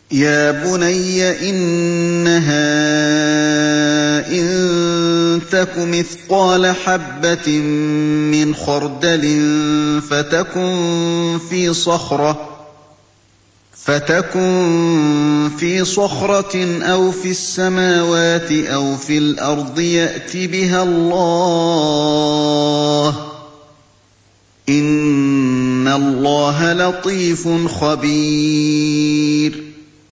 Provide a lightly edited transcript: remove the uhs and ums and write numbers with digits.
يَا بُنَيَّ إِنَّهَا إِن تَكُ مِثْقَالَ حَبَّةٍ مِّنْ خَرْدَلٍ فَتَكُن فِي صَخْرَةٍ أَوْ فِي السَّمَاوَاتِ أَوْ فِي الْأَرْضِ يَأْتِ بِهَا اللَّهُ ۚ إِنَّ اللَّهَ لَطِيفٌ خَبِيرٌ